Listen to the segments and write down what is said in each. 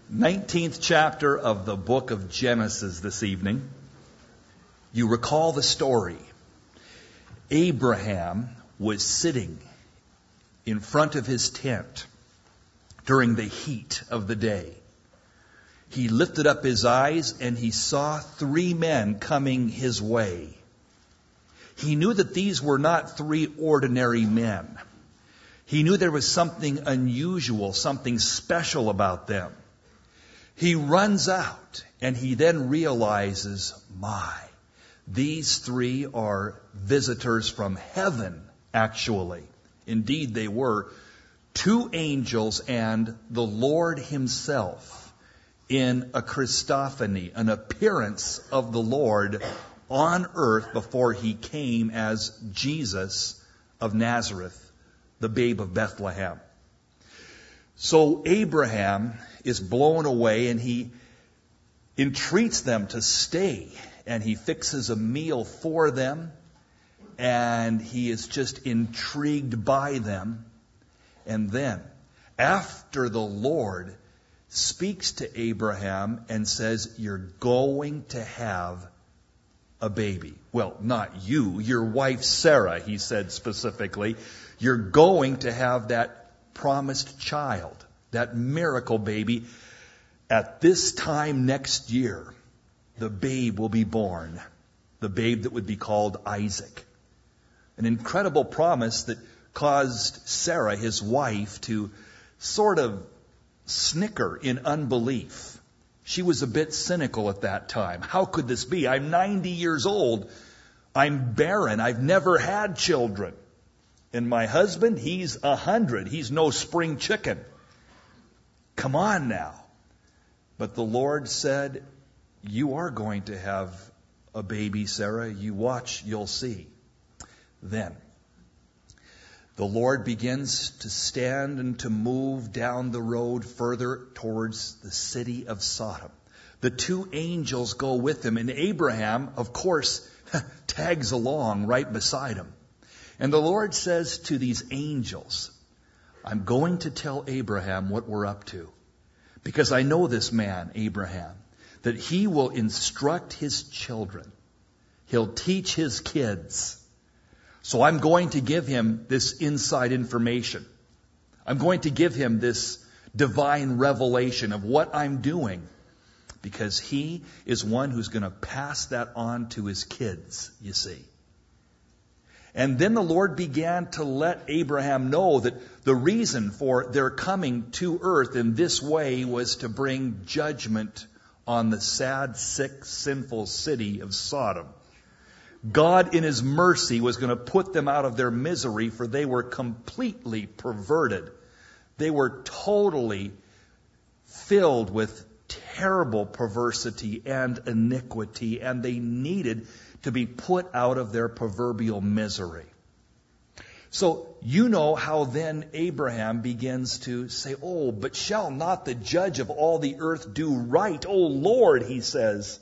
19th chapter of the book of Genesis this evening. You recall the story. Abraham was sitting in front of his tent during the heat of the day. He lifted up his eyes and he saw 3 men coming his way. He knew that these were not 3 ordinary men. He knew there was something unusual, something special about them. He runs out and he then realizes, these 3 are visitors from heaven, actually. Indeed, they were 2 angels and the Lord himself in a Christophany, an appearance of the Lord on earth before he came as Jesus of Nazareth, the babe of Bethlehem. So Abraham is blown away and he entreats them to stay, and he fixes a meal for them, and he is just intrigued by them. And then, after the Lord speaks to Abraham and says, you're going to have a baby. Well, not you, your wife Sarah, he said specifically. You're going to have that promised child, that miracle baby. At this time next year, the babe will be born, the babe that would be called Isaac. An incredible promise that caused Sarah, his wife, to sort of snicker in unbelief. She was a bit cynical at that time. How could this be? I'm 90 years old. I'm barren. I've never had children. And my husband, he's 100. He's no spring chicken. Come on now. But the Lord said, you are going to have a baby, Sarah. You watch, you'll see. Then the Lord begins to stand and to move down the road further towards the city of Sodom. The 2 angels go with him, and Abraham, of course, tags along right beside him. And the Lord says to these angels, I'm going to tell Abraham what we're up to, because I know this man, Abraham, that he will instruct his children. He'll teach his kids. So I'm going to give him this inside information. I'm going to give him this divine revelation of what I'm doing, because he is one who's going to pass that on to his kids, you see. And then the Lord began to let Abraham know that the reason for their coming to earth in this way was to bring judgment on the sad, sick, sinful city of Sodom. God in his mercy was going to put them out of their misery, for they were completely perverted. They were totally filled with terrible perversity and iniquity, and they needed to be put out of their proverbial misery. So you know how then Abraham begins to say, but shall not the judge of all the earth do right? O Lord, he says,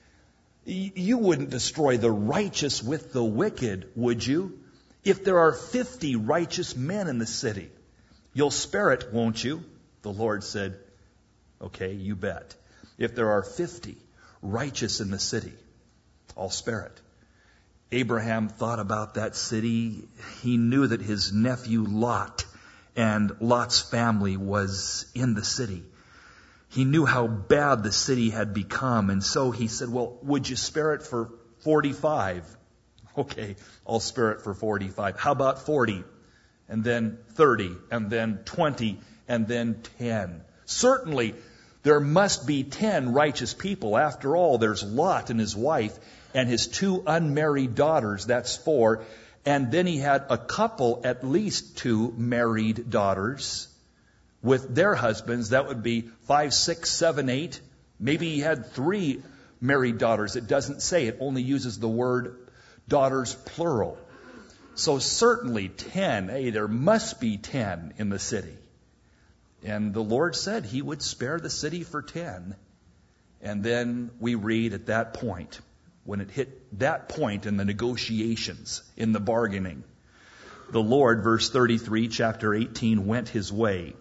you wouldn't destroy the righteous with the wicked, would you? If there are 50 righteous men in the city, you'll spare it, won't you? The Lord said, okay, you bet. If there are 50 righteous in the city, I'll spare it. Abraham thought about that city. He knew that his nephew Lot and Lot's family was in the city. He knew how bad the city had become, and so he said, would you spare it for 45? Okay, I'll spare it for 45. How about 40? And then 30, and then 20, and then 10. Certainly, there must be 10 righteous people. After all, there's Lot and his wife and his 2 unmarried daughters. That's 4. And then he had a couple, at least 2 married daughters with their husbands. That would be 5, 6, 7, 8. Maybe he had 3 married daughters. It doesn't say. It only uses the word daughters plural. So certainly 10. There must be 10 in the city. And the Lord said he would spare the city for 10. And then we read at that point, when it hit that point in the negotiations, in the bargaining, the Lord, verse 33, chapter 18, went his way.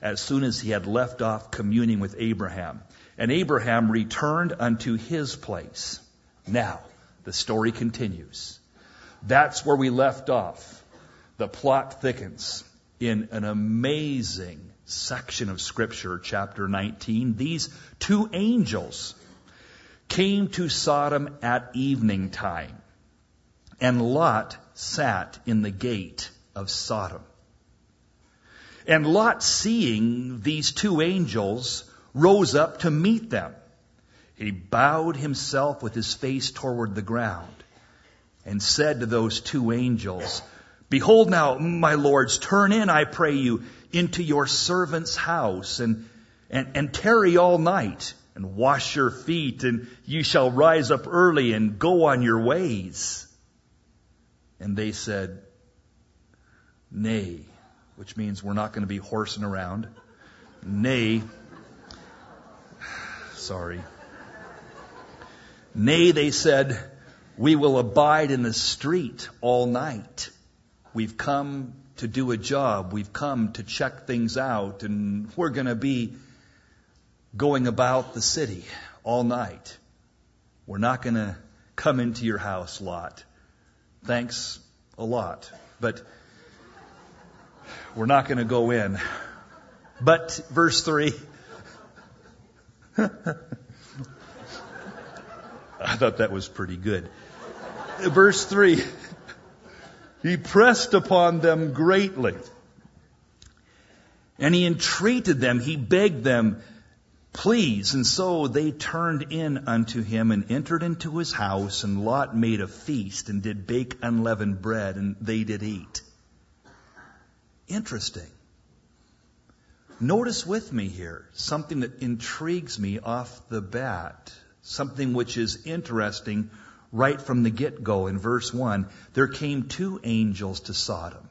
as soon as he had left off communing with Abraham. And Abraham returned unto his place. Now, the story continues. That's where we left off. The plot thickens in an amazing section of Scripture, chapter 19. These two angels came to Sodom at evening time, and Lot sat in the gate of Sodom. And Lot, seeing these two angels, rose up to meet them. He bowed himself with his face toward the ground and said to those two angels, Behold now, my lords, turn in, I pray you, into your servant's house, and tarry all night, and wash your feet, and you shall rise up early and go on your ways. And they said, Nay, which means we're not going to be horsing around. Nay, Nay, they said, we will abide in the street all night. We've come to do a job. We've come to check things out, and we're going to be going about the city all night. We're not going to come into your house, Lot. Thanks a lot, but we're not going to go in. But verse 3, I thought that was pretty good. Verse 3, he pressed upon them greatly, and he entreated them, he begged them, please. And so they turned in unto him and entered into his house, and Lot made a feast and did bake unleavened bread, and they did eat. Interesting. Notice with me here something that intrigues me off the bat, something which is interesting right from the get-go. In verse 1, there came two angels to Sodom.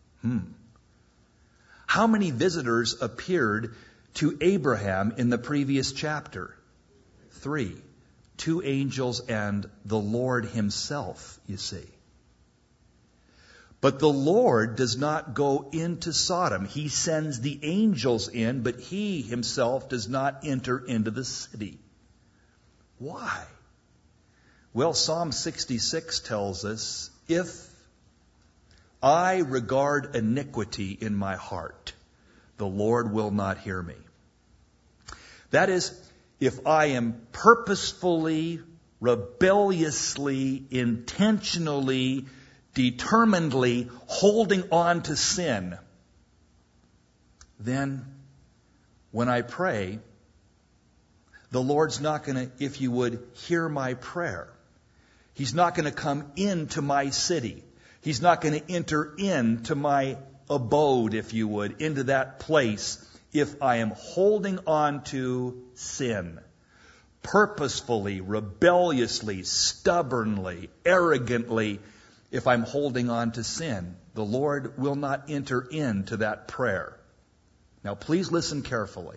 How many visitors appeared to Abraham in the previous chapter? 3. 2 angels and the Lord himself, you see. But the Lord does not go into Sodom. He sends the angels in, but he himself does not enter into the city. Why? Well, Psalm 66 tells us, if I regard iniquity in my heart, the Lord will not hear me. That is, if I am purposefully, rebelliously, intentionally, determinedly holding on to sin, then when I pray, the Lord's not going to, if you would, hear my prayer. He's not going to come into my city. He's not going to enter into my abode, if you would, into that place if I am holding on to sin. Purposefully, rebelliously, stubbornly, arrogantly, if I'm holding on to sin, the Lord will not enter into that prayer. Now, please listen carefully.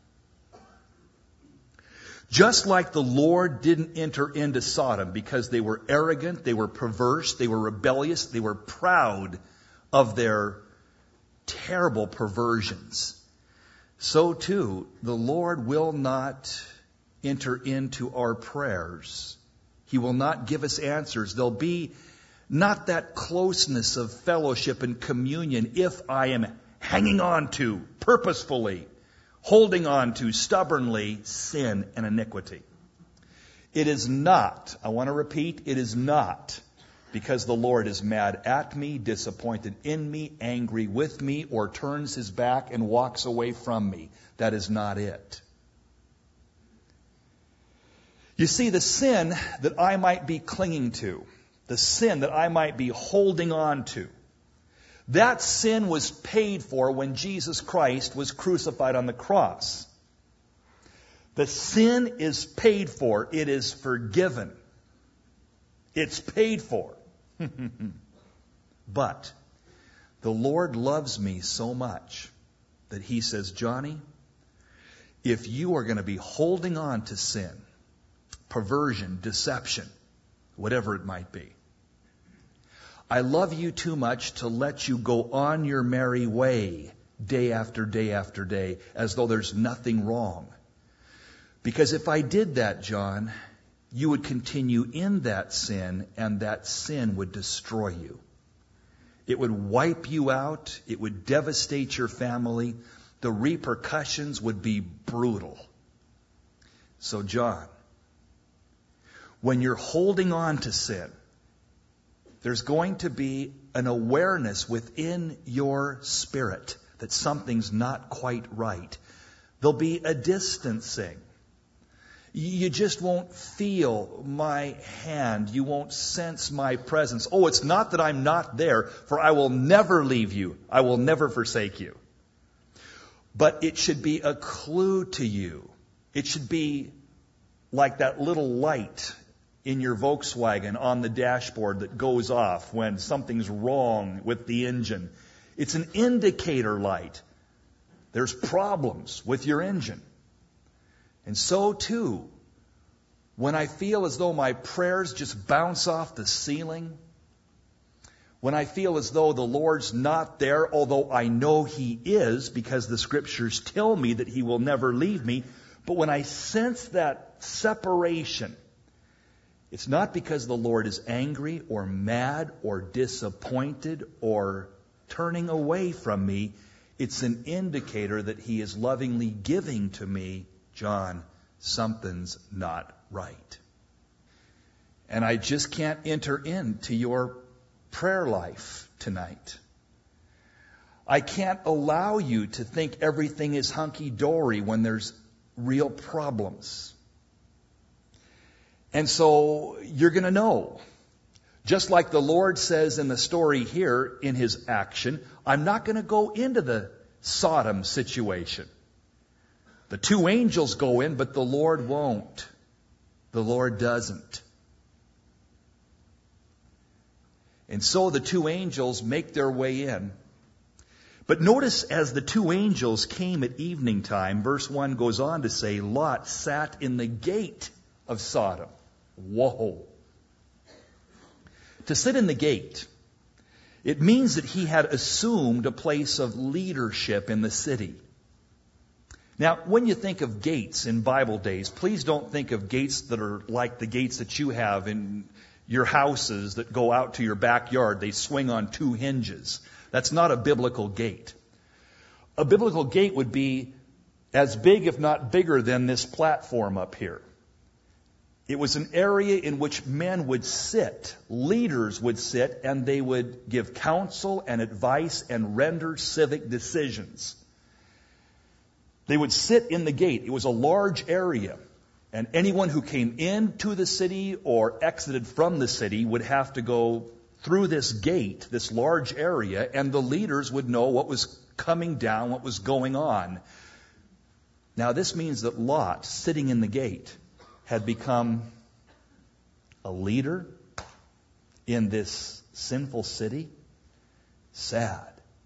Just like the Lord didn't enter into Sodom because they were arrogant, they were perverse, they were rebellious, they were proud of their terrible perversions, so too the Lord will not enter into our prayers. He will not give us answers. There'll be not that closeness of fellowship and communion if I am hanging on to, purposefully, holding on to, stubbornly, sin and iniquity. It is not, I want to repeat, it is not because the Lord is mad at me, disappointed in me, angry with me, or turns his back and walks away from me. That is not it. You see, the sin that I might be clinging to, the sin that I might be holding on to, that sin was paid for when Jesus Christ was crucified on the cross. The sin is paid for. It is forgiven. It's paid for. But the Lord loves me so much that he says, Johnny, if you are going to be holding on to sin, perversion, deception, whatever it might be, I love you too much to let you go on your merry way day after day after day, as though there's nothing wrong. Because if I did that, John, you would continue in that sin, and that sin would destroy you. It would wipe you out. It would devastate your family. The repercussions would be brutal. So, John, when you're holding on to sin, there's going to be an awareness within your spirit that something's not quite right. There'll be a distancing. You just won't feel my hand. You won't sense my presence. Oh, it's not that I'm not there, for I will never leave you. I will never forsake you. But it should be a clue to you. It should be like that little light in your Volkswagen on the dashboard that goes off when something's wrong with the engine. It's an indicator light. There's problems with your engine. And so too, when I feel as though my prayers just bounce off the ceiling, when I feel as though the Lord's not there, although I know He is, because the Scriptures tell me that He will never leave me, but when I sense that separation, it's not because the Lord is angry or mad or disappointed or turning away from me. It's an indicator that He is lovingly giving to me, John, something's not right. And I just can't enter into your prayer life tonight. I can't allow you to think everything is hunky-dory when there's real problems. And so you're going to know. Just like the Lord says in the story here in His action, I'm not going to go into the Sodom situation. The two angels go in, but the Lord won't. The Lord doesn't. And so the two angels make their way in. But notice as the two angels came at evening time, verse 1 goes on to say, Lot sat in the gate of Sodom. Whoa. To sit in the gate, it means that he had assumed a place of leadership in the city. Now, when you think of gates in Bible days, please don't think of gates that are like the gates that you have in your houses that go out to your backyard. They swing on two hinges. That's not a biblical gate. A biblical gate would be as big, if not bigger, than this platform up here. It was an area in which men would sit, leaders would sit, and they would give counsel and advice and render civic decisions. They would sit in the gate. It was a large area. And anyone who came into the city or exited from the city would have to go through this gate, this large area, and the leaders would know what was coming down, what was going on. Now, this means that Lot, sitting in the gate, had become a leader in this sinful city. Sad.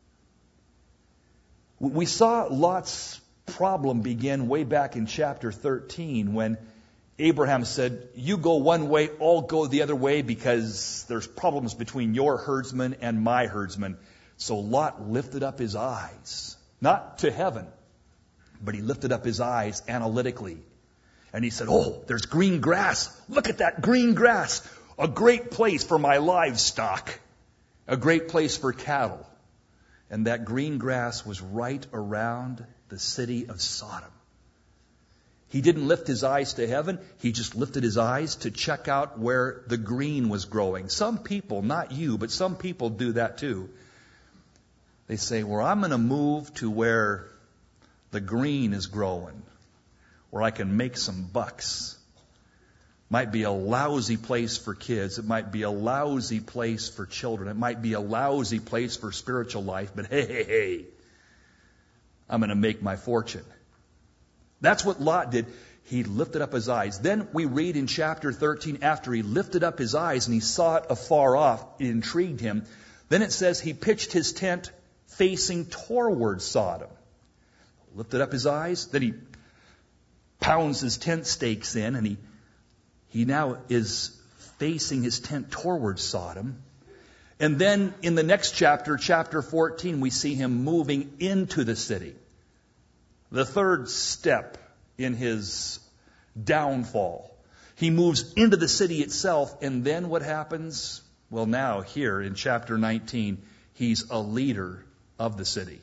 We saw Lot's problem begin way back in chapter 13 when Abraham said, you go one way, I'll go the other way because there's problems between your herdsmen and my herdsmen. So Lot lifted up his eyes, not to heaven, but he lifted up his eyes analytically. And he said, oh, there's green grass. Look at that green grass. A great place for my livestock. A great place for cattle. And that green grass was right around the city of Sodom. He didn't lift his eyes to heaven. He just lifted his eyes to check out where the green was growing. Some people, not you, but some people do that too. They say, well, I'm going to move to where the green is growing, where I can make some bucks. Might be a lousy place for kids. It might be a lousy place for children. It might be a lousy place for spiritual life. But hey, I'm going to make my fortune. That's what Lot did. He lifted up his eyes. Then we read in chapter 13, after he lifted up his eyes and he saw it afar off, it intrigued him. Then it says he pitched his tent facing toward Sodom. Lifted up his eyes. Then he pounds his tent stakes in, and he now is facing his tent toward Sodom. And then in the next chapter, chapter 14, we see him moving into the city. The third step in his downfall. He moves into the city itself, and then what happens? Well, now here in chapter 19, he's a leader of the city.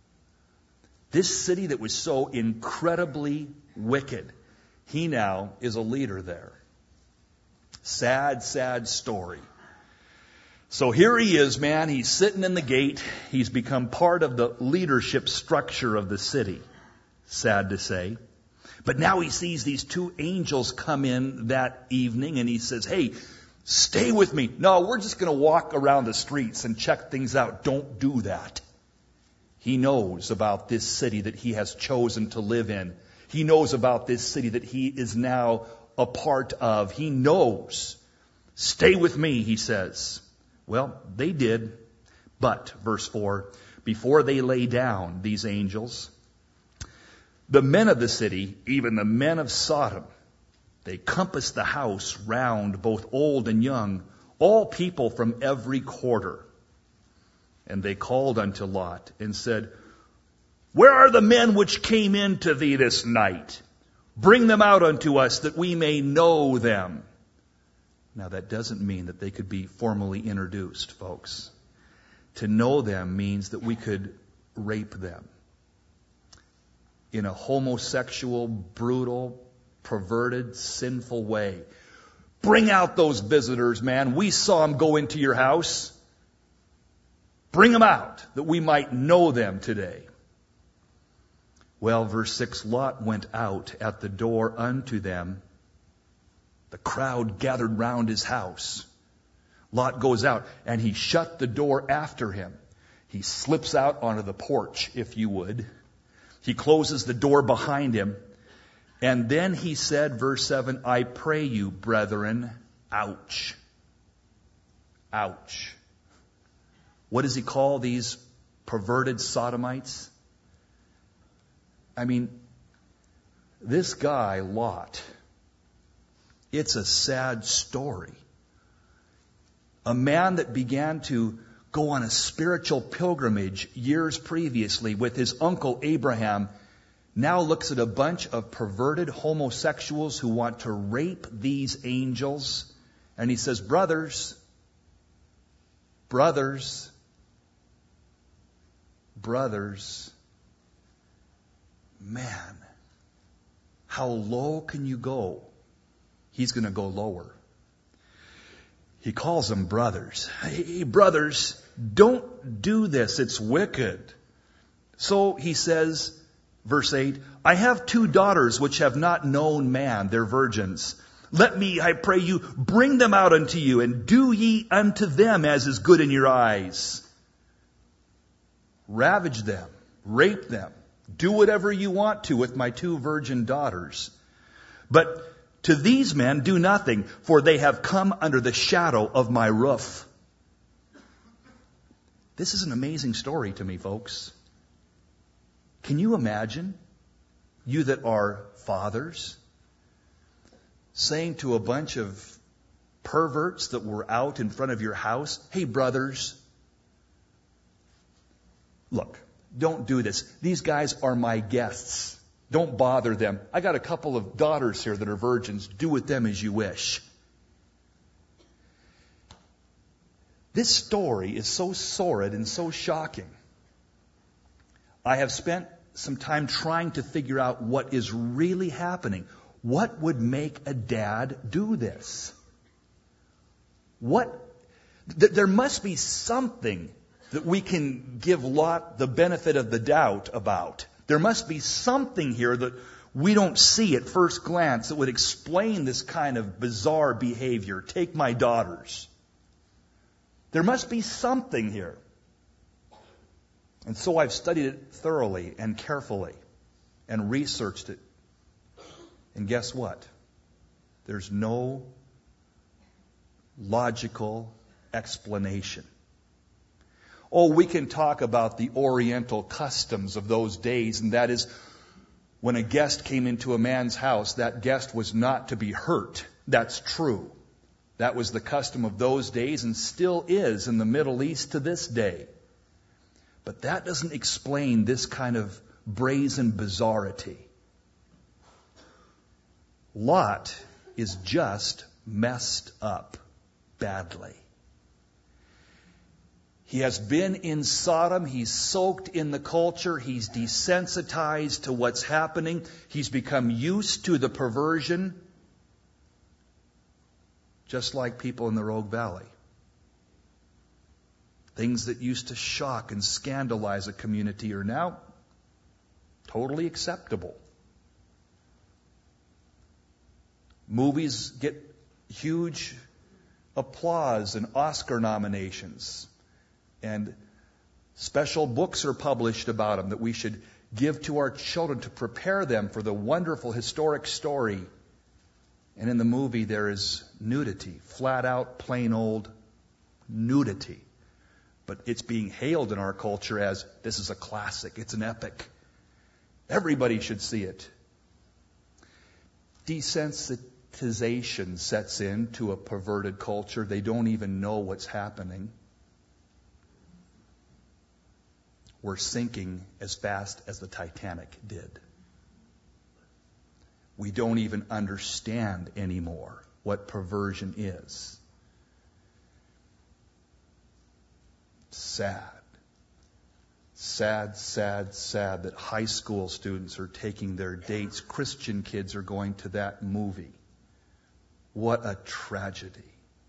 This city that was so incredibly wicked, he now is a leader there. Sad, sad story. So here he is, man. He's sitting in the gate. He's become part of the leadership structure of the city. Sad to say. But now he sees these two angels come in that evening, and he says, hey, stay with me. No, we're just going to walk around the streets and check things out. Don't do that. He knows about this city that he has chosen to live in. He knows about this city that he is now a part of. He knows. Stay with me, he says. Well, they did. But, verse 4, before they lay down, these angels, the men of the city, even the men of Sodom, they compassed the house round, both old and young, all people from every quarter. And they called unto Lot and said, where are the men which came in to thee this night? Bring them out unto us that we may know them. Now that doesn't mean that they could be formally introduced, folks. To know them means that we could rape them in a homosexual, brutal, perverted, sinful way. Bring out those visitors, man. We saw them go into your house. Bring them out that we might know them today. Well, verse 6, Lot went out at the door unto them. The crowd gathered round his house. Lot goes out, and he shut the door after him. He slips out onto the porch, if you would. He closes the door behind him. And then he said, verse 7, I pray you, brethren, ouch. Ouch. What does he call these perverted sodomites? I mean, this guy, Lot, it's a sad story. A man that began to go on a spiritual pilgrimage years previously with his uncle Abraham now looks at a bunch of perverted homosexuals who want to rape these angels. And he says, brothers, man, how low can you go? He's going to go lower. He calls them brothers. Hey, brothers, don't do this. It's wicked. So he says, verse 8, I have 2 daughters which have not known man. They're virgins. Let me, I pray you, bring them out unto you, and do ye unto them as is good in your eyes. Ravage them, rape them, do whatever you want to with my 2 virgin daughters. But to these men do nothing, for they have come under the shadow of my roof. This is an amazing story to me, folks. Can you imagine, you that are fathers, saying to a bunch of perverts that were out in front of your house, hey, brothers, look, don't do this. These guys are my guests. Don't bother them. I got a couple of daughters here that are virgins. Do with them as you wish. This story is so sordid and so shocking. I have spent some time trying to figure out what is really happening. What would make a dad do this? There must be something that we can give Lot the benefit of the doubt about. There must be something here that we don't see at first glance that would explain this kind of bizarre behavior. Take my daughters. There must be something here. And so I've studied it thoroughly and carefully and researched it. And guess what? There's no logical explanation. Oh, we can talk about the Oriental customs of those days, and that is when a guest came into a man's house, that guest was not to be hurt. That's true. That was the custom of those days and still is in the Middle East to this day. But that doesn't explain this kind of brazen bizarrity. Lot is just messed up badly. He has been in Sodom. He's soaked in the culture. He's desensitized to what's happening. He's become used to the perversion, just like people in the Rogue Valley. Things that used to shock and scandalize a community are now totally acceptable. Movies get huge applause and Oscar nominations. And special books are published about them that we should give to our children to prepare them for the wonderful historic story. And in the movie there is nudity, flat out, plain old nudity. But it's being hailed in our culture as this is a classic, it's an epic. Everybody should see it. Desensitization sets in to a perverted culture. They don't even know what's happening. We're sinking as fast as the Titanic did. We don't even understand anymore what perversion is. Sad. Sad, sad, sad that high school students are taking their dates. Christian kids are going to that movie. What a tragedy.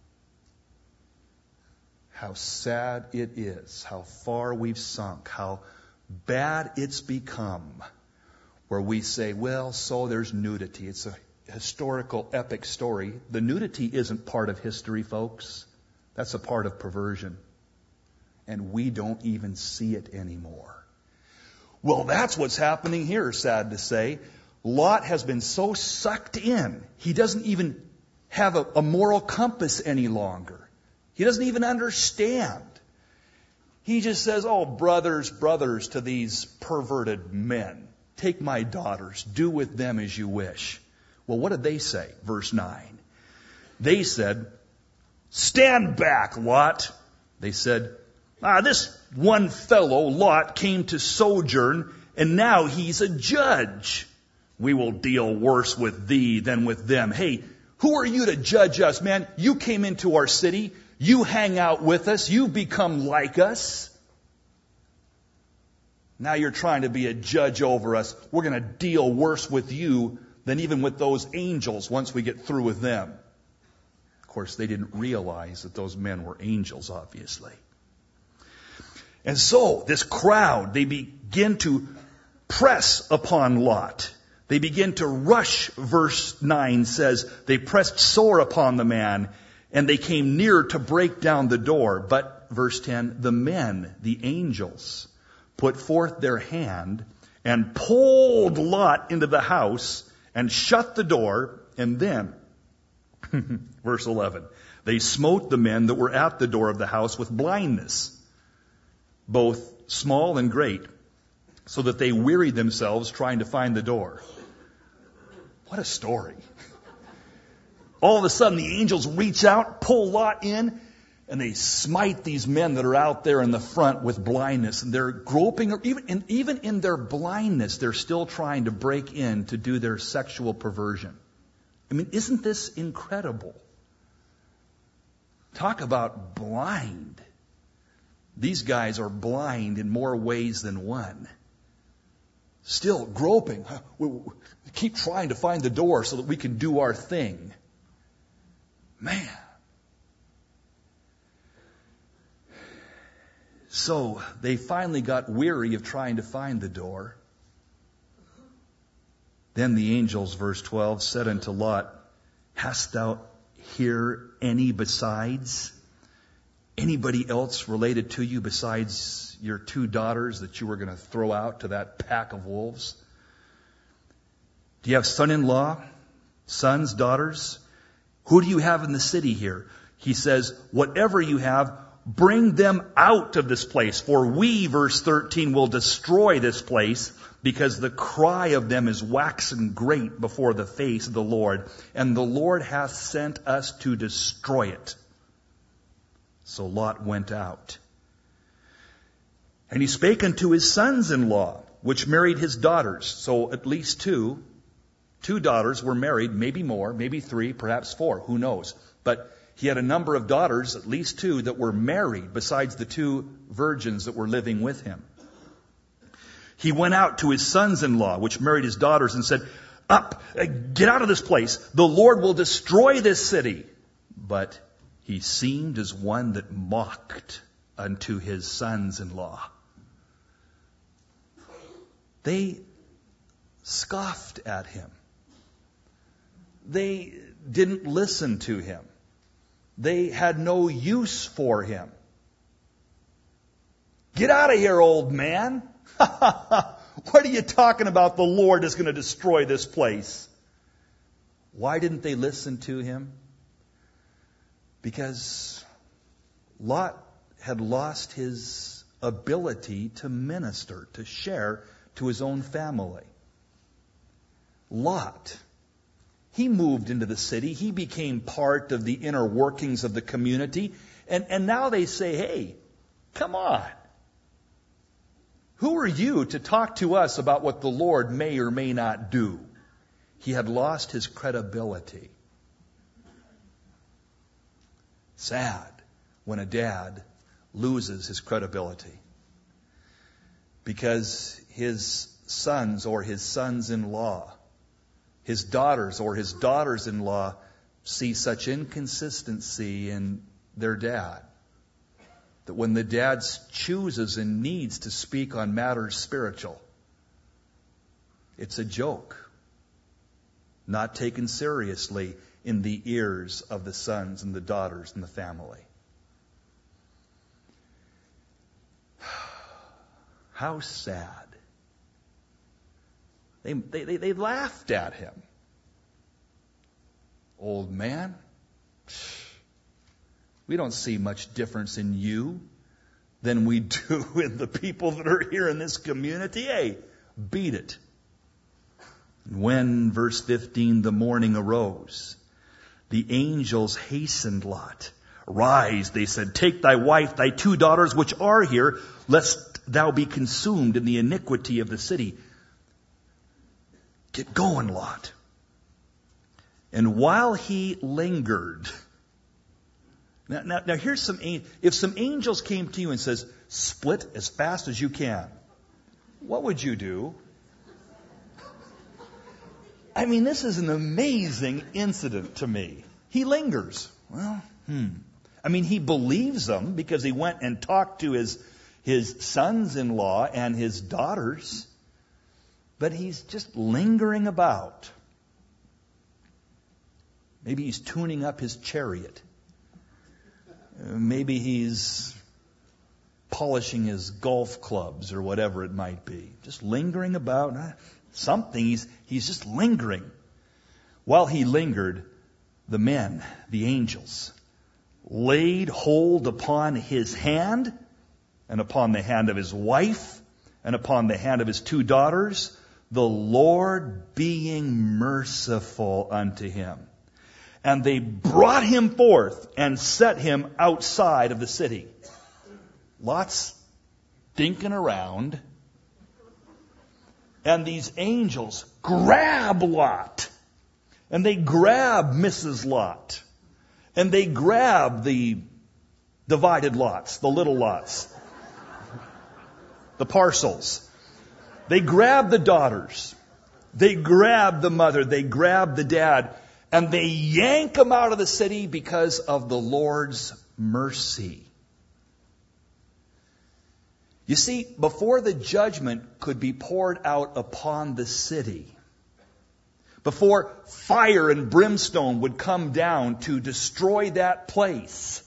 How sad it is, how far we've sunk, how bad it's become, where we say, well, so there's nudity. It's a historical, epic story. The nudity isn't part of history, folks. That's a part of perversion. And we don't even see it anymore. Well, that's what's happening here, sad to say. Lot has been so sucked in, he doesn't even have a moral compass any longer. He doesn't even understand. He just says, oh, brothers, to these perverted men. Take my daughters. Do with them as you wish. Well, what did they say? Verse 9. They said, stand back, Lot. They said, this one fellow, Lot, came to sojourn, and now he's a judge. We will deal worse with thee than with them. Hey, who are you to judge us, man? You came into our city. You hang out with us. You become like us. Now you're trying to be a judge over us. We're going to deal worse with you than even with those angels once we get through with them. Of course, they didn't realize that those men were angels, obviously. And so, this crowd, they begin to press upon Lot. They begin to rush, verse 9 says, they pressed sore upon the man, and they came near to break down the door. But, verse 10, the men, the angels, put forth their hand and pulled Lot into the house and shut the door. And then, verse 11, they smote the men that were at the door of the house with blindness, both small and great, so that they wearied themselves trying to find the door. What a story. All of a sudden, the angels reach out, pull Lot in, and they smite these men that are out there in the front with blindness. And they're groping, or even in their blindness, they're still trying to break in to do their sexual perversion. I mean, isn't this incredible? Talk about blind. These guys are blind in more ways than one. Still groping. We keep trying to find the door so that we can do our thing. Man. So they finally got weary of trying to find the door. Then the angels, verse 12, said unto Lot, hast thou here any besides? Anybody else related to you besides your 2 daughters that you were going to throw out to that pack of wolves? Do you have son-in-law, sons, daughters? Who do you have in the city here? He says, whatever you have, bring them out of this place. For we, verse 13, will destroy this place, because the cry of them is waxen great before the face of the Lord, and the Lord hath sent us to destroy it. So Lot went out. And he spake unto his sons-in-law, which married his daughters. So at least two daughters were married, maybe more, maybe 3, perhaps 4, who knows. But he had a number of daughters, at least 2, that were married, besides the 2 virgins that were living with him. He went out to his sons-in-law, which married his daughters, and said, Up, get out of this place. The Lord will destroy this city. But he seemed as one that mocked unto his sons-in-law. They scoffed at him. They didn't listen to him. They had no use for him. Get out of here, old man. What are you talking about? The Lord is going to destroy this place. Why didn't they listen to him? Because Lot had lost his ability to minister, to share to his own family. Lot, he moved into the city. He became part of the inner workings of the community. And now they say, hey, come on. Who are you to talk to us about what the Lord may or may not do? He had lost his credibility. Sad when a dad loses his credibility because his sons or his sons-in-law, his daughters or his daughters-in-law see such inconsistency in their dad that when the dad chooses and needs to speak on matters spiritual, it's a joke, not taken seriously in the ears of the sons and the daughters in the family. How sad. They laughed at him. Old man, we don't see much difference in you than we do in the people that are here in this community. Hey, beat it. When, verse 15, the morning arose, the angels hastened Lot. Rise, they said, take thy wife, thy 2 daughters which are here, lest thou be consumed in the iniquity of the city. Get going, Lot. And while he lingered, now here's if some angels came to you and says, split as fast as you can, what would you do? I mean, this is an amazing incident to me. He lingers. Well, I mean, he believes them because he went and talked to his sons-in-law and his daughters. But he's just lingering about. Maybe he's tuning up his chariot. Maybe he's polishing his golf clubs or whatever it might be. Just lingering about. Something. He's just lingering. While he lingered, the men, the angels, laid hold upon his hand and upon the hand of his wife and upon the hand of his 2 daughters, the Lord being merciful unto him. And they brought him forth and set him outside of the city. Lot's dinking around. And these angels grab Lot. And they grab Mrs. Lot. And they grab the divided lots, the little lots, the parcels. They grab the daughters. They grab the mother. They grab the dad. And they yank them out of the city because of the Lord's mercy. You see, before the judgment could be poured out upon the city, before fire and brimstone would come down to destroy that place,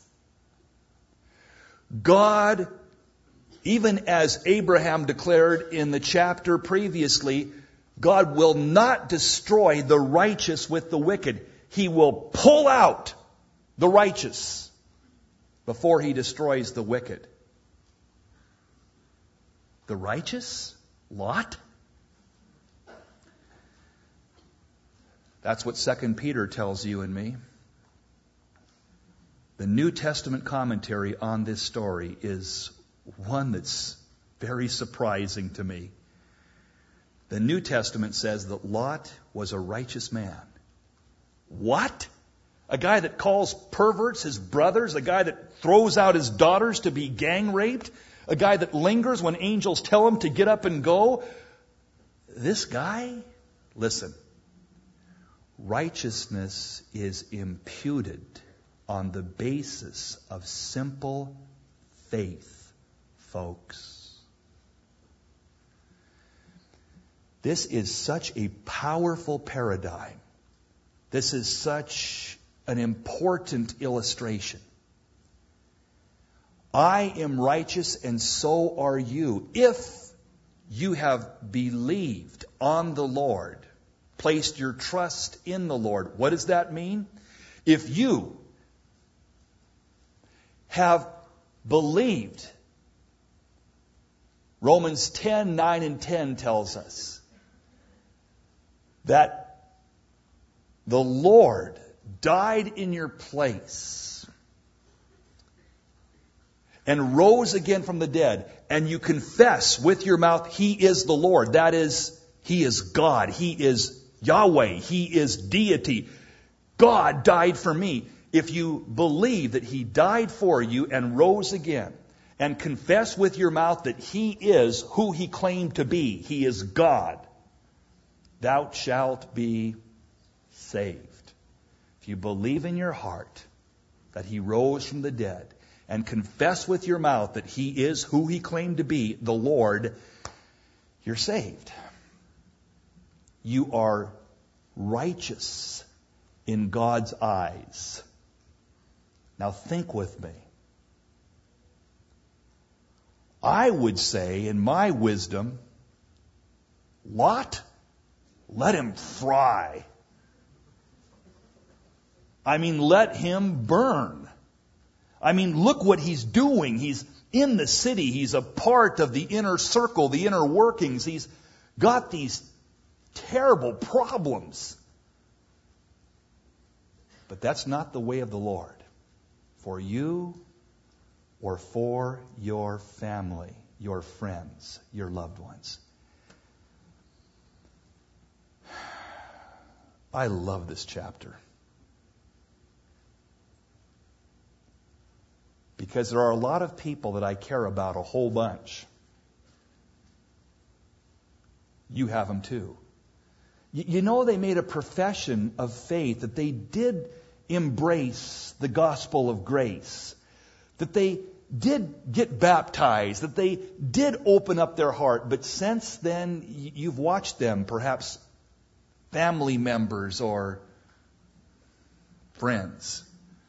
God, even as Abraham declared in the chapter previously, God will not destroy the righteous with the wicked. He will pull out the righteous. before he destroys the wicked. The righteous? Lot? That's what 2 Peter tells you and me. The New Testament commentary on this story is one that's very surprising to me. The New Testament says that Lot was a righteous man. What? A guy that calls perverts his brothers? A guy that throws out his daughters to be gang raped? A guy that lingers when angels tell him to get up and go? This guy? Listen. Righteousness is imputed on the basis of simple faith, folks. This is such a powerful paradigm. This is such an important illustration. I am righteous and so are you. If you have believed on the Lord, placed your trust in the Lord, what does that mean? If you have believed, Romans 10, 9 and 10 tells us that the Lord died in your place and rose again from the dead, and you confess with your mouth, He is the Lord. That is, He is God. He is Yahweh. He is deity. God died for me. If you believe that He died for you and rose again, and confess with your mouth that He is who He claimed to be, He is God, thou shalt be saved. If you believe in your heart that He rose from the dead, and confess with your mouth that He is who He claimed to be, the Lord, you're saved. You are righteous in God's eyes. Now think with me. I would say, in my wisdom, Lot, let him fry. I mean, let him burn. I mean, look what he's doing. He's in the city. He's a part of the inner circle, the inner workings. He's got these terrible problems. But that's not the way of the Lord for you or for your family, your friends, your loved ones. I love this chapter. Because there are a lot of people that I care about a whole bunch. You have them too. You know, they made a profession of faith that they did embrace the gospel of grace, that they did get baptized, that they did open up their heart. But since then, you've watched them, perhaps family members or friends.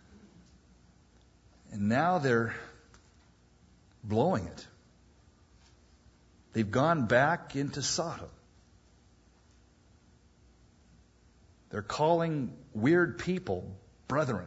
And now they're blowing it. They've gone back into Sodom. They're calling weird people brethren.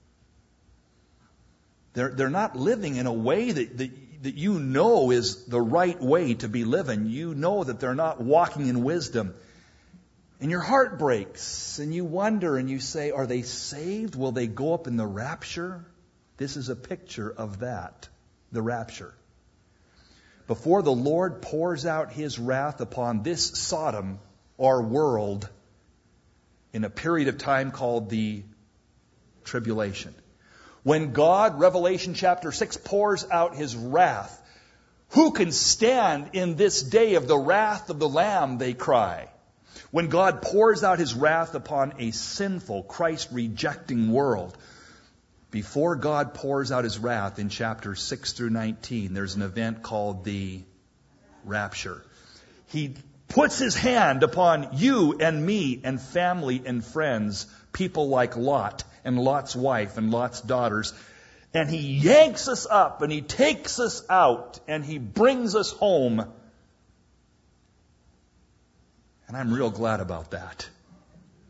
They're not living in a way that you know is the right way to be living. You know that they're not walking in wisdom. And your heart breaks, and you wonder, and you say, are they saved? Will they go up in the rapture? This is a picture of that, the rapture. Before the Lord pours out His wrath upon this Sodom, our world, in a period of time called the tribulation. When God, Revelation chapter 6, pours out His wrath, who can stand in this day of the wrath of the Lamb, they cry. When God pours out His wrath upon a sinful, Christ-rejecting world, before God pours out His wrath in chapters 6 through 19, there's an event called the rapture. He puts His hand upon you and me and family and friends, people like Lot and Lot's wife and Lot's daughters, and He yanks us up and He takes us out and He brings us home. And I'm real glad about that.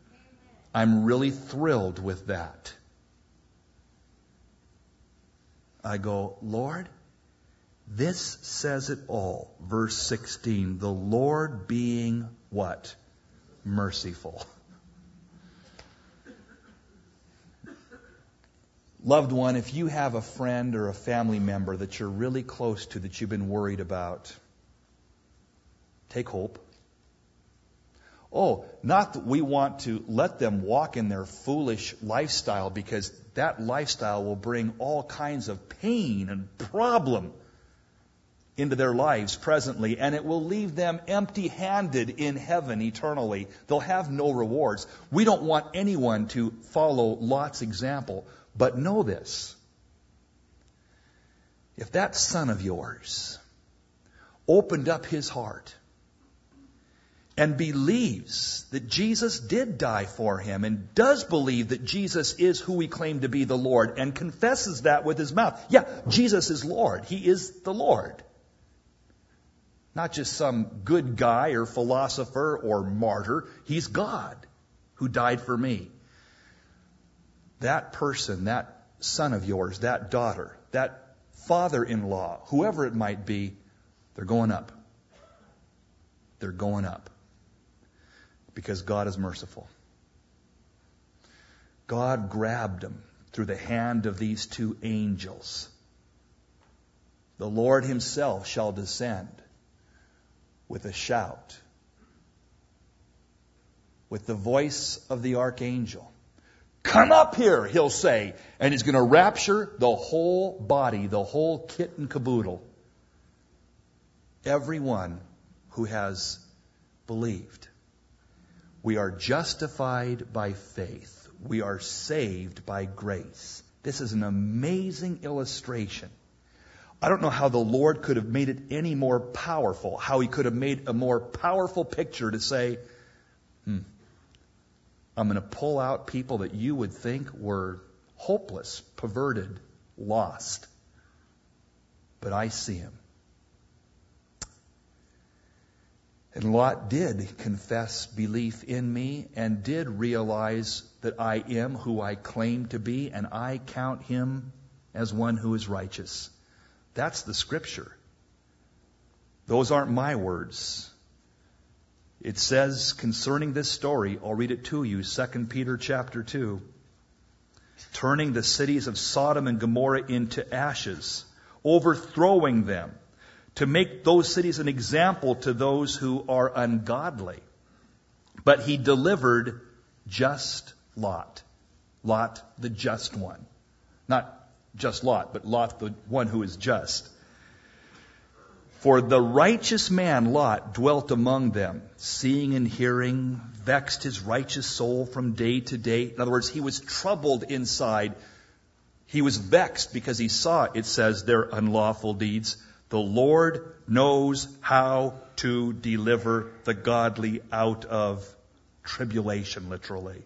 I'm really thrilled with that. I go, Lord, this says it all. Verse 16, the Lord being what? Merciful. Loved one, if you have a friend or a family member that you're really close to that you've been worried about, take hope. Oh, not that we want to let them walk in their foolish lifestyle, because that lifestyle will bring all kinds of pain and problem into their lives presently, and it will leave them empty-handed in heaven eternally. They'll have no rewards. We don't want anyone to follow Lot's example, but know this. If that son of yours opened up his heart and believes that Jesus did die for him, and does believe that Jesus is who he claimed to be, the Lord, and confesses that with his mouth. Yeah, Jesus is Lord. He is the Lord. Not just some good guy or philosopher or martyr. He's God who died for me. That person, that son of yours, that daughter, that father-in-law, whoever it might be, they're going up. They're going up. Because God is merciful. God grabbed them through the hand of these two angels. The Lord himself shall descend with a shout, with the voice of the archangel. Come up here, he'll say, and he's going to rapture the whole body, the whole kit and caboodle. Everyone who has believed. We are justified by faith. We are saved by grace. This is an amazing illustration. I don't know how the Lord could have made it any more powerful, how he could have made a more powerful picture to say, I'm going to pull out people that you would think were hopeless, perverted, lost. But I see him. And Lot did confess belief in me and did realize that I am who I claim to be, and I count him as one who is righteous. That's the scripture. Those aren't my words. It says concerning this story, I'll read it to you, 2 Peter chapter 2. Turning the cities of Sodom and Gomorrah into ashes, overthrowing them, to make those cities an example to those who are ungodly. But he delivered just Lot. Lot, the just one. Not just Lot, but Lot, the one who is just. For the righteous man, Lot, dwelt among them, seeing and hearing, vexed his righteous soul from day to day. In other words, he was troubled inside. He was vexed because he saw, it says, their unlawful deeds. The Lord knows how to deliver the godly out of tribulation, literally.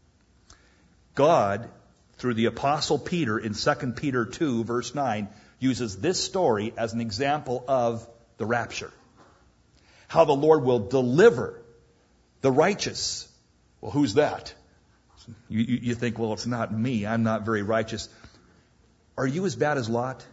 God, through the Apostle Peter in 2 Peter 2, verse 9, uses this story as an example of the rapture. How the Lord will deliver the righteous. Well, who's that? You think, well, it's not me. I'm not very righteous. Are you as bad as Lot?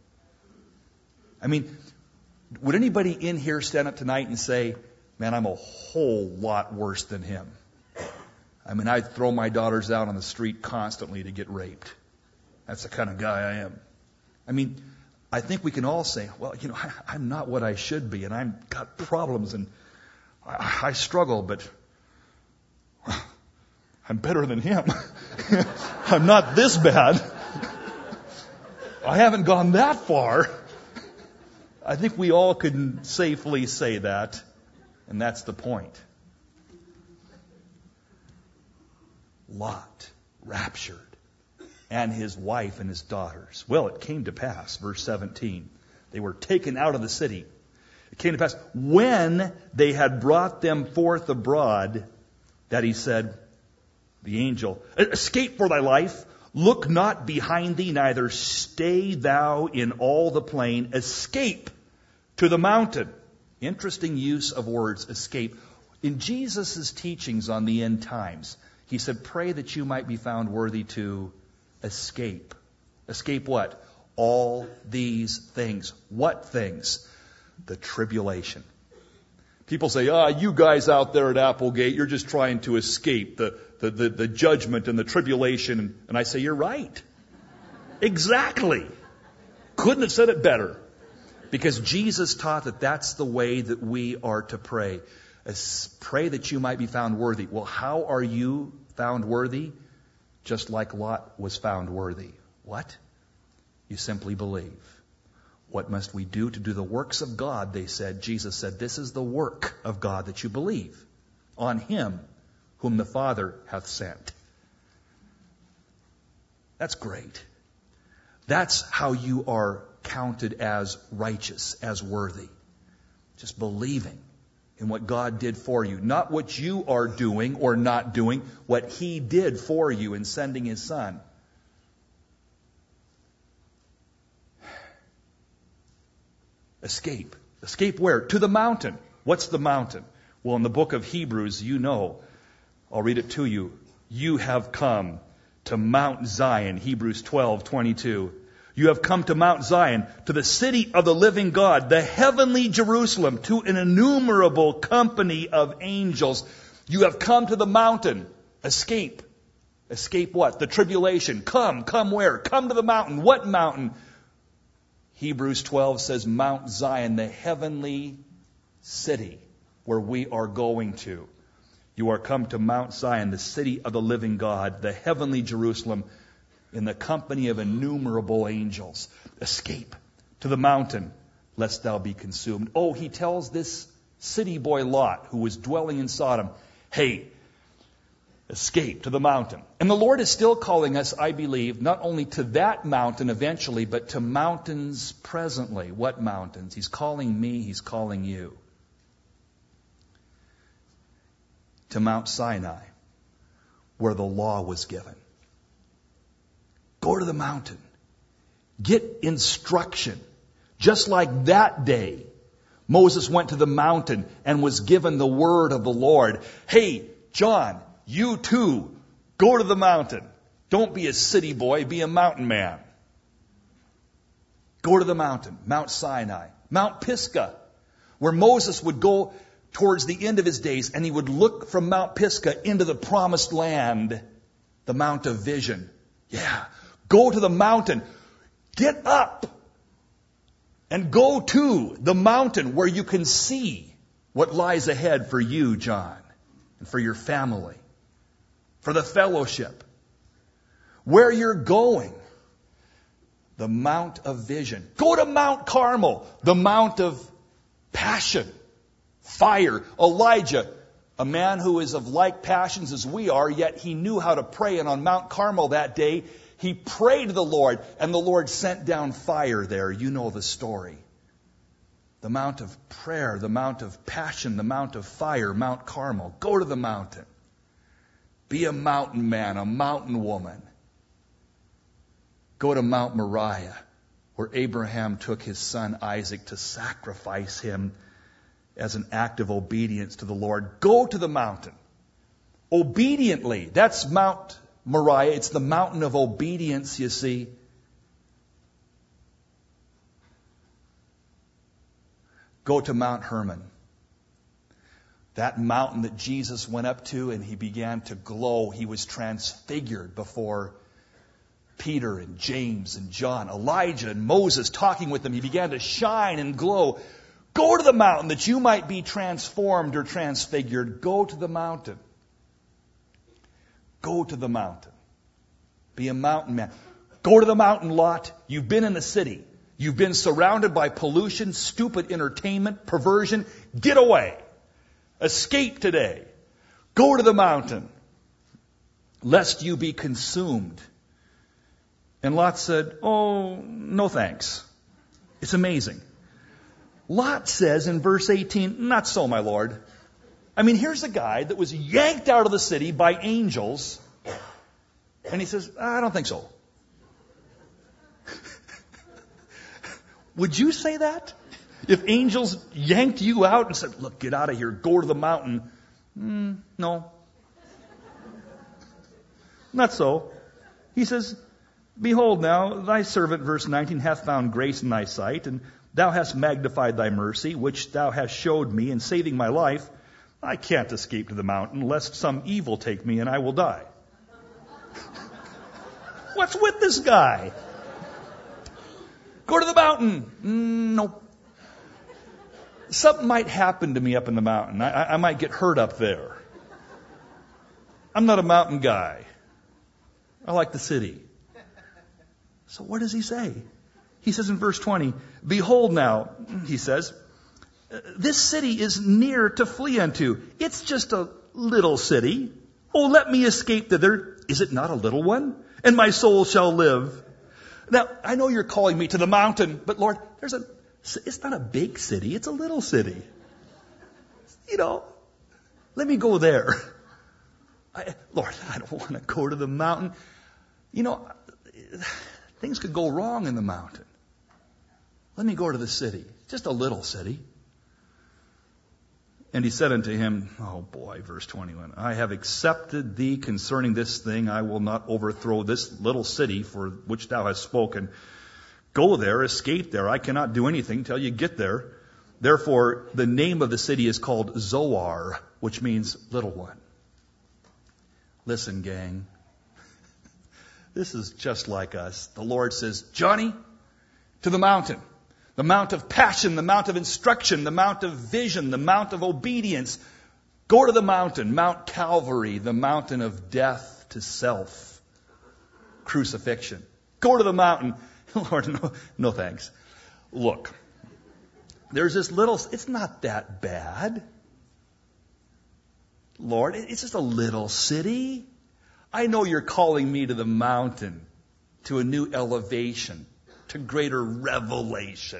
I mean, would anybody in here stand up tonight and say, man, I'm a whole lot worse than him? I mean, I'd throw my daughters out on the street constantly to get raped. That's the kind of guy I am. I mean, I think we can all say, well, I'm not what I should be, and I've got problems, and I struggle, but I'm better than him. I'm not this bad. I haven't gone that far. I think we all could safely say that, and that's the point. Lot raptured, and his wife and his daughters. Well, it came to pass, verse 17. They were taken out of the city. It came to pass, when they had brought them forth abroad, that he said, the angel, escape for thy life, look not behind thee, neither stay thou in all the plain, escape to the mountain. Interesting use of words, escape. In Jesus' teachings on the end times, he said, pray that you might be found worthy to escape. Escape what? all these things. What things? The tribulation. People say, you guys out there at Applegate, you're just trying to escape the judgment and the tribulation. And I say, you're right. Exactly. Couldn't have said it better. Because Jesus taught that that's the way that we are to pray. Pray that you might be found worthy. Well, how are you found worthy? Just like Lot was found worthy. What? You simply believe. What must we do to do the works of God? They said. Jesus said, this is the work of God, that you believe on Him whom the Father hath sent. That's great. That's how you are counted as righteous, as worthy. Just believing in what God did for you. Not what you are doing or not doing, what He did for you in sending His Son. Escape. Escape where? To the mountain. What's the mountain? Well, in the book of Hebrews, you know, I'll read it to you. You have come to Mount Zion, Hebrews 12:22. You have come to Mount Zion, to the city of the living God, the heavenly Jerusalem, to an innumerable company of angels. You have come to the mountain. Escape. Escape what? The tribulation. Come where? Come to the mountain. What mountain? Hebrews 12 says Mount Zion, the heavenly city where we are going to. You are come to Mount Zion, the city of the living God, the heavenly Jerusalem, in the company of innumerable angels. Escape to the mountain, lest thou be consumed. Oh, he tells this city boy Lot, who was dwelling in Sodom, hey, escape to the mountain. And the Lord is still calling us, I believe, not only to that mountain eventually, but to mountains presently. What mountains? He's calling me, He's calling you. To Mount Sinai, where the law was given. Go to the mountain. Get instruction. Just like that day, Moses went to the mountain and was given the word of the Lord. Hey, John, you too, go to the mountain. Don't be a city boy, be a mountain man. Go to the mountain, Mount Sinai, Mount Pisgah, where Moses would go towards the end of his days and he would look from Mount Pisgah into the promised land, the Mount of Vision. Yeah, go to the mountain. Get up and go to the mountain where you can see what lies ahead for you, John, and for your family, for the fellowship. Where you're going, the Mount of Vision. Go to Mount Carmel, the Mount of Passion, fire. Elijah, a man who is of like passions as we are, yet he knew how to pray. And on Mount Carmel that day, he prayed to the Lord, and the Lord sent down fire there. You know the story. The Mount of Prayer, the Mount of Passion, the Mount of Fire, Mount Carmel. Go to the mountain. Be a mountain man, a mountain woman. Go to Mount Moriah, where Abraham took his son Isaac to sacrifice him as an act of obedience to the Lord. Go to the mountain. Obediently. That's Mount Moriah. It's the mountain of obedience, you see. Go to Mount Hermon. That mountain that Jesus went up to and he began to glow. He was transfigured before Peter and James and John, Elijah and Moses talking with them. He began to shine and glow. Go to the mountain that you might be transformed or transfigured. Go to the mountain. Go to the mountain. Be a mountain man. Go to the mountain, Lot. You've been in the city. You've been surrounded by pollution, stupid entertainment, perversion. Get away. Escape today. Go to the mountain, lest you be consumed. And Lot said, oh, no thanks. It's amazing. Lot says in verse 18, not so, my Lord. I mean, here's a guy that was yanked out of the city by angels. And he says, I don't think so. Would you say that? If angels yanked you out and said, look, get out of here, go to the mountain. No. Not so. He says, Behold now, thy servant, verse 19, hath found grace in thy sight, and thou hast magnified thy mercy, which thou hast showed me in saving my life. I can't escape to the mountain, lest some evil take me and I will die. What's with this guy? Go to the mountain. Nope. Something might happen to me up in the mountain. I might get hurt up there. I'm not a mountain guy. I like the city. So what does he say? He says in verse 20, behold now, he says, this city is near to flee unto. It's just a little city. Oh, let me escape thither. Is it not a little one? And my soul shall live. Now, I know you're calling me to the mountain, but Lord, it's not a big city. It's a little city. Let me go there. Lord, I don't want to go to the mountain. Things could go wrong in the mountain. Let me go to the city. Just a little city. And he said unto him, oh boy, verse 21, I have accepted thee concerning this thing. I will not overthrow this little city for which thou hast spoken. Go there, escape there. I cannot do anything till you get there. Therefore, the name of the city is called Zoar, which means little one. Listen, gang. This is just like us. The Lord says, Johnny, to the mountain. The mount of passion, the mount of instruction, the mount of vision, the mount of obedience. Go to the mountain, Mount Calvary, the mountain of death to self. Crucifixion. Go to the mountain. Lord, no thanks. Look, there's this little, it's not that bad. Lord, it's just a little city. I know you're calling me to the mountain, to a new elevation, to greater revelation.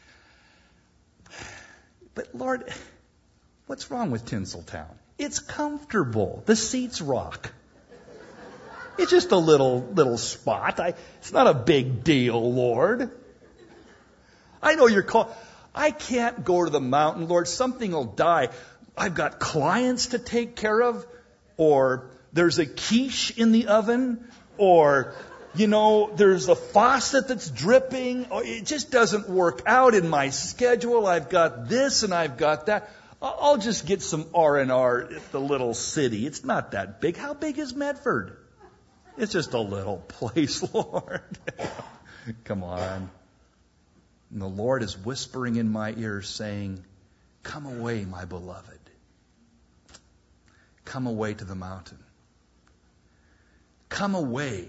But Lord, what's wrong with Tinseltown? It's comfortable. The seats rock. It's just a little spot. It's not a big deal, Lord. I know you're I can't go to the mountain, Lord. Something will die. I've got clients to take care of, or there's a quiche in the oven, or, there's a faucet that's dripping. It just doesn't work out in my schedule. I've got this and I've got that. I'll just get some R&R at the little city. It's not that big. How big is Medford? It's just a little place, Lord. Come on. And the Lord is whispering in my ears saying, come away, my beloved. Come away to the mountain. Come away.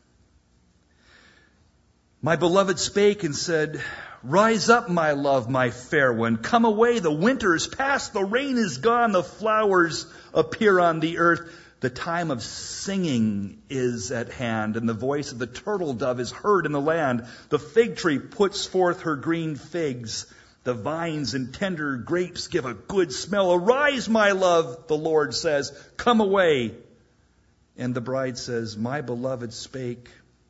My beloved spake and said, rise up, my love, my fair one. Come away, the winter is past, the rain is gone, the flowers appear on the earth. The time of singing is at hand, and the voice of the turtle dove is heard in the land. The fig tree puts forth her green figs. The vines and tender grapes give a good smell. Arise, my love, the Lord says, come away. And the bride says, my beloved spake.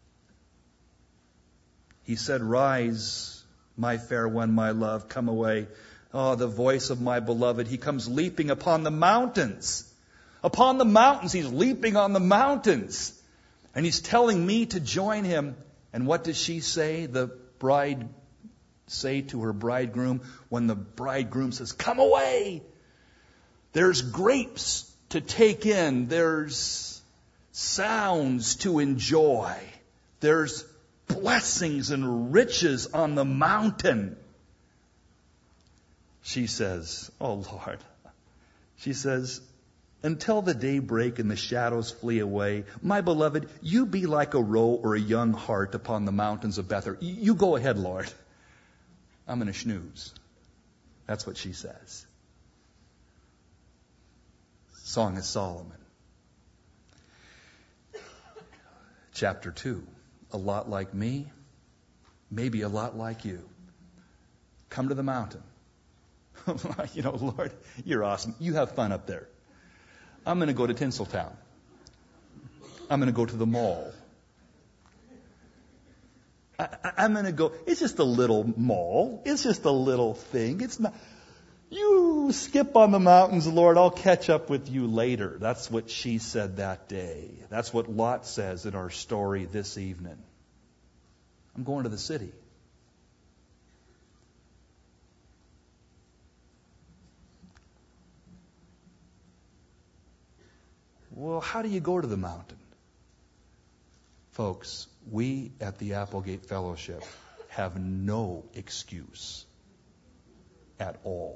He said, rise, my fair one, my love, come away. Oh, the voice of my beloved. He comes leaping upon the mountains. Upon the mountains. He's leaping on the mountains. And he's telling me to join him. And what does she say? The bride say to her bridegroom when the bridegroom says, come away. There's grapes to take in. There's sounds to enjoy. There's blessings and riches on the mountain. She says, oh Lord. She says, until the day break and the shadows flee away, my beloved, you be like a roe or a young hart upon the mountains of Bether. You go ahead, Lord. I'm going to snooze. That's what she says. Song of Solomon. Chapter 2. A lot like me, maybe a lot like you. Come to the mountain. Lord, you're awesome. You have fun up there. I'm going to go to Tinseltown. I'm going to go to the mall. I'm going to go. It's just a little mall. It's just a little thing. It's not. You skip on the mountains, Lord. I'll catch up with you later. That's what she said that day. That's what Lot says in our story this evening. I'm going to the city. Well, how do you go to the mountain? Folks, we at the Applegate Fellowship have no excuse at all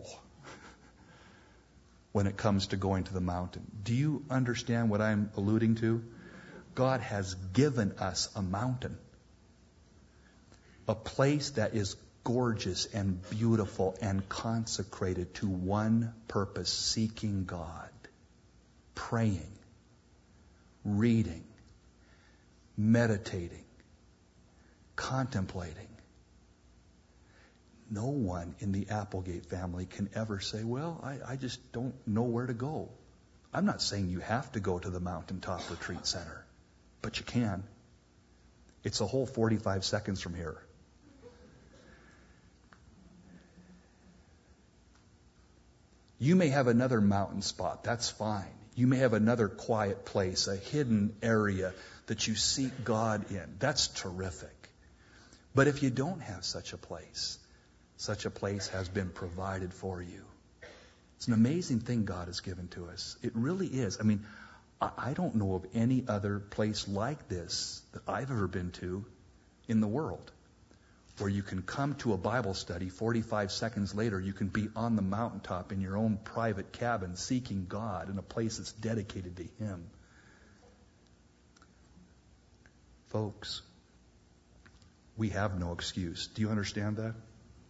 when it comes to going to the mountain. Do you understand what I'm alluding to? God has given us a mountain, a place that is gorgeous and beautiful and consecrated to one purpose: seeking God, praying, reading, meditating, contemplating. No one in the Applegate family can ever say, well, I just don't know where to go. I'm not saying you have to go to the Mountaintop Retreat Center, but you can. It's a whole 45 seconds from here. You may have another mountain spot. That's fine. You may have another quiet place, a hidden area that you seek God in. That's terrific. But if you don't have such a place has been provided for you. It's an amazing thing God has given to us. It really is. I mean, I don't know of any other place like this that I've ever been to in the world, where you can come to a Bible study, 45 seconds later you can be on the mountaintop in your own private cabin seeking God in a place that's dedicated to Him. Folks, we have no excuse. Do you understand that?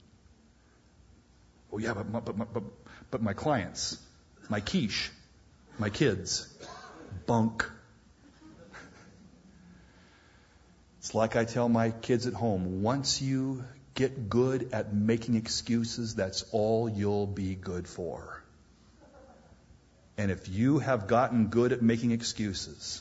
Oh yeah, but my clients, my quiche, my kids, bunk. It's like I tell my kids at home, once you get good at making excuses, that's all you'll be good for. And if you have gotten good at making excuses,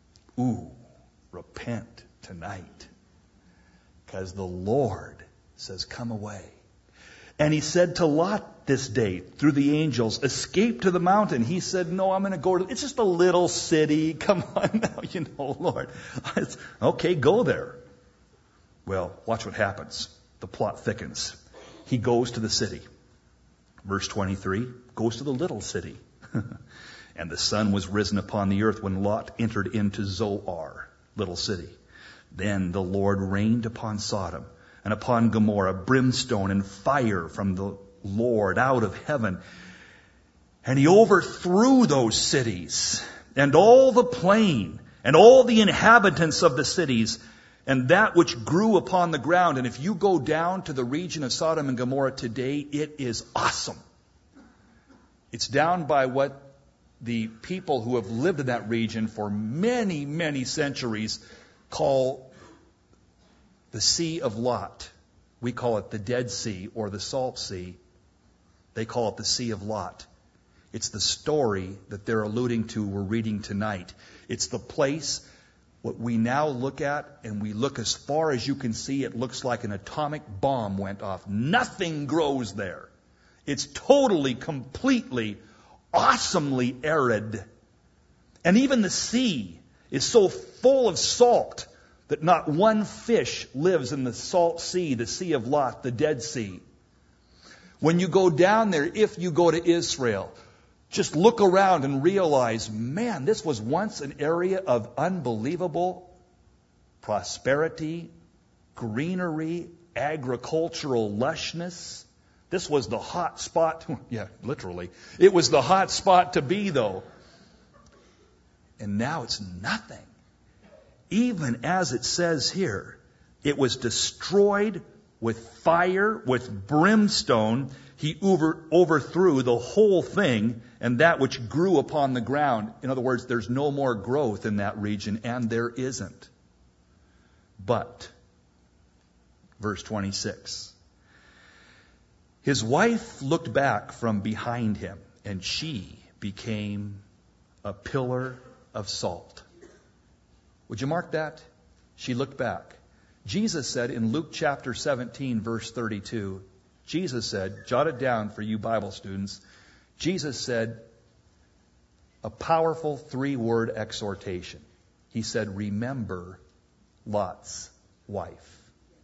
repent tonight. Because the Lord says, come away. And He said to Lot this day, through the angels, escape to the mountain. He said, no, I'm going to go to, it's just a little city. Come on now, Lord. Okay, go there. Well, watch what happens. The plot thickens. He goes to the city. Verse 23, goes to the little city. And the sun was risen upon the earth when Lot entered into Zoar, little city. Then the Lord rained upon Sodom and upon Gomorrah brimstone and fire from the Lord out of heaven. And He overthrew those cities and all the plain and all the inhabitants of the cities and that which grew upon the ground. And if you go down to the region of Sodom and Gomorrah today, it is awesome. It's down by what the people who have lived in that region for many, many centuries call the Sea of Lot. We call it the Dead Sea or the Salt Sea. They call it the Sea of Lot. It's the story that they're alluding to, we're reading tonight. It's the place, what we now look at, and we look as far as you can see, it looks like an atomic bomb went off. Nothing grows there. It's totally, completely, awesomely arid. And even the sea is so full of salt that not one fish lives in the salt sea, the Sea of Lot, the Dead Sea. When you go down there, if you go to Israel, just look around and realize, man, this was once an area of unbelievable prosperity, greenery, agricultural lushness. This was the hot spot. Yeah, literally. It was the hot spot to be, though. And now it's nothing. Even as it says here, it was destroyed with fire, with brimstone. He overthrew the whole thing and that which grew upon the ground. In other words, there's no more growth in that region, and there isn't. But, verse 26, his wife looked back from behind him, and she became a pillar of salt. Would you mark that? She looked back. Jesus said in Luke chapter 17, verse 32, Jesus said, jot it down for you Bible students, Jesus said a powerful 3-word exhortation. He said, remember Lot's wife.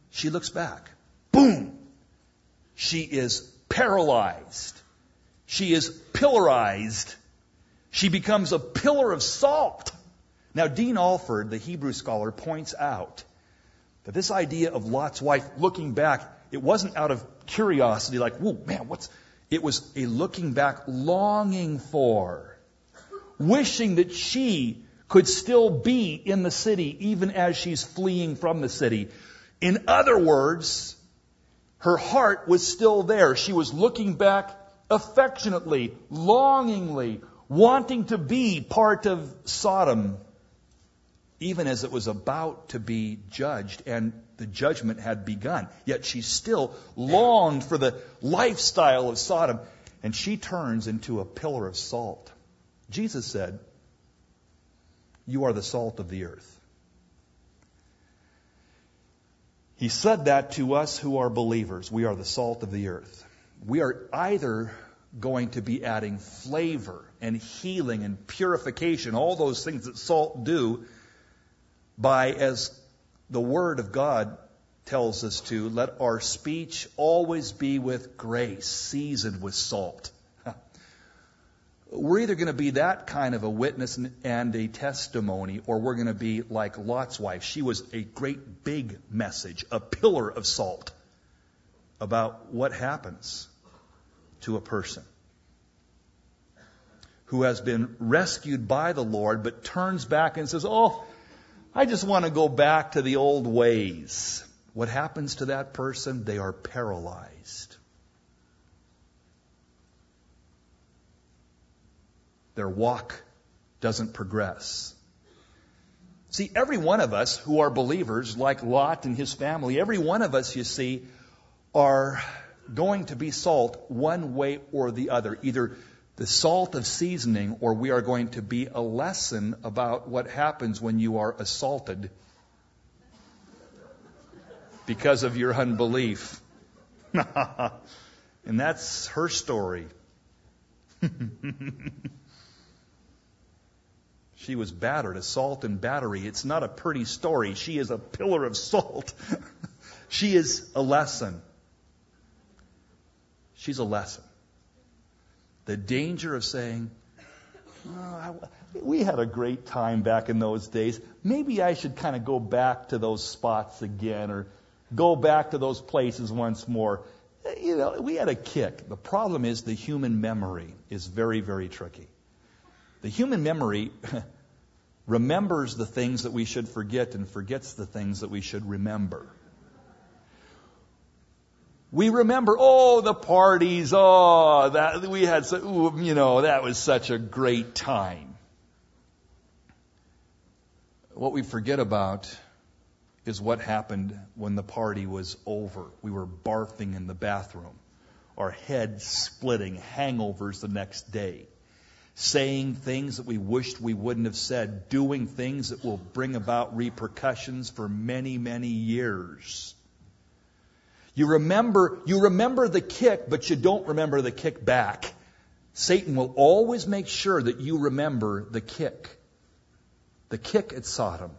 She looks back. Boom! She is paralyzed. She is pillarized. She becomes a pillar of salt. Now, Dean Alford, the Hebrew scholar, points out that this idea of Lot's wife looking back, it wasn't out of curiosity, like, whoa, man, it was a looking back, longing for, wishing that she could still be in the city even as she's fleeing from the city. In other words, her heart was still there. She was looking back affectionately, longingly, wanting to be part of Sodom, even as it was about to be judged and the judgment had begun. Yet she still longed for the lifestyle of Sodom, and she turns into a pillar of salt. Jesus said, "You are the salt of the earth." He said that to us who are believers. We are the salt of the earth. We are either going to be adding flavor and healing and purification, all those things that salt do, by, as the Word of God tells us to, let our speech always be with grace, seasoned with salt. We're either going to be that kind of a witness and a testimony, or we're going to be like Lot's wife. She was a great big message, a pillar of salt about what happens to a person who has been rescued by the Lord but turns back and says, "Oh, I just want to go back to the old ways." What happens to that person? They are paralyzed. Their walk doesn't progress. See, every one of us who are believers, like Lot and his family, every one of us, you see, are going to be salt one way or the other. Either the salt of seasoning, or we are going to be a lesson about what happens when you are assaulted because of your unbelief. And that's her story. She was battered, assault and battery. It's not a pretty story. She is a pillar of salt. She is a lesson. She's a lesson. The danger of saying, we had a great time back in those days. Maybe I should kind of go back to those spots again, or go back to those places once more. You know, we had a kick. The problem is the human memory is very, very tricky. The human memory remembers the things that we should forget and forgets the things that we should remember. We remember, the parties, that we had, that was such a great time. What we forget about is what happened when the party was over. We were barfing in the bathroom, our heads splitting, hangovers the next day, saying things that we wished we wouldn't have said, doing things that will bring about repercussions for many, many years. You remember the kick, but you don't remember the kick back. Satan will always make sure that you remember the kick at Sodom.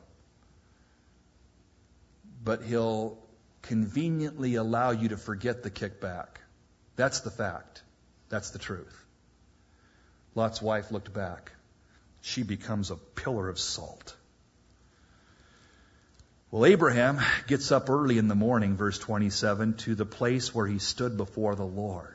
But he'll conveniently allow you to forget the kick back. That's the fact. That's the truth. Lot's wife looked back. She becomes a pillar of salt. Well, Abraham gets up early in the morning, verse 27, to the place where he stood before the Lord.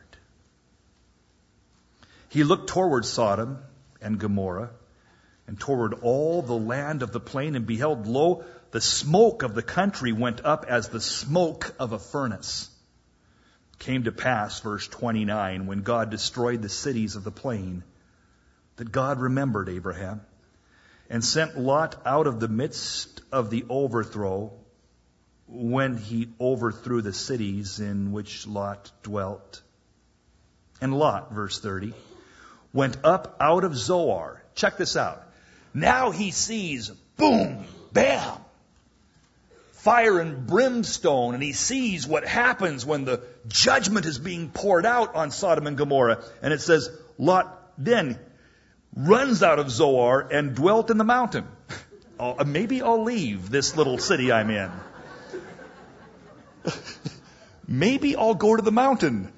He looked toward Sodom and Gomorrah, and toward all the land of the plain, and beheld, lo, the smoke of the country went up as the smoke of a furnace. It came to pass, verse 29, when God destroyed the cities of the plain, that God remembered Abraham, and sent Lot out of the midst of the overthrow, when he overthrew the cities in which Lot dwelt. And Lot, verse 30, went up out of Zoar. Check this out. Now he sees, boom, bam, fire and brimstone, and he sees what happens when the judgment is being poured out on Sodom and Gomorrah. And it says, Lot then runs out of Zoar and dwelt in the mountain. Maybe I'll leave this little city I'm in. Maybe I'll go to the mountain.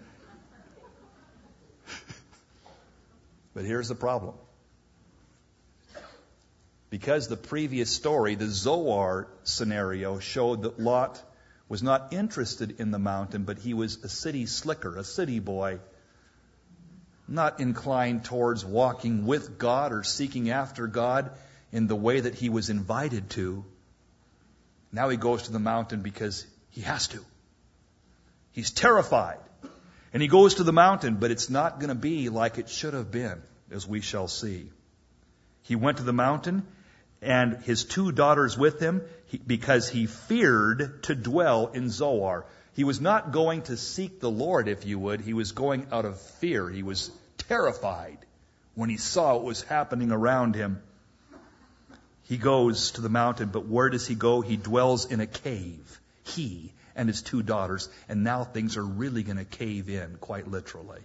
But here's the problem. Because the previous story, the Zoar scenario, showed that Lot was not interested in the mountain, but he was a city slicker, a city boy, not inclined towards walking with God or seeking after God in the way that he was invited to. Now he goes to the mountain because he has to. He's terrified. And he goes to the mountain, but it's not going to be like it should have been, as we shall see. He went to the mountain, and his 2 daughters with him, because he feared to dwell in Zoar. He was not going to seek the Lord, if you would. He was going out of fear. He was terrified when he saw what was happening around him. He goes to the mountain, but where does he go? He dwells in a cave. He and his 2 daughters. And now things are really going to cave in, quite literally.